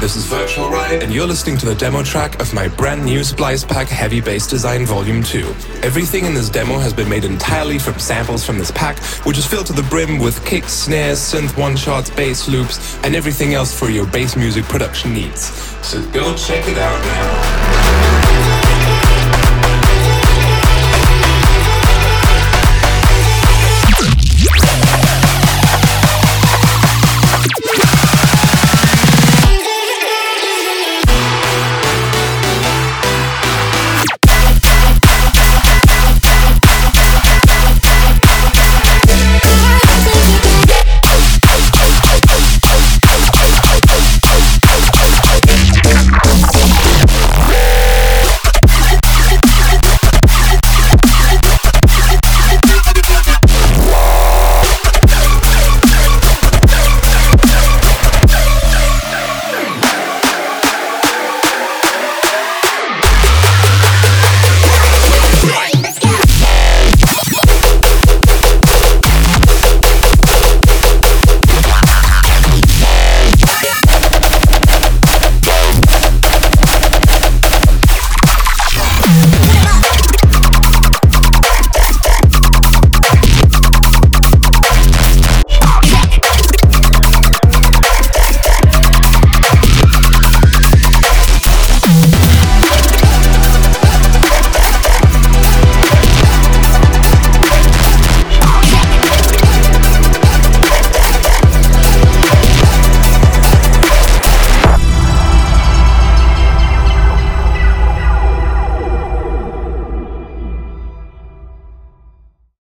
this is Virtual Ride, and you're listening to the demo track of my brand new Splice Pack Heavy Bass Design Volume 2. Everything in this demo has been made entirely from samples from this pack, which is filled to the brim with kicks, snares, synth one-shots, bass loops, and everything else for your bass music production needs. So go check it out now.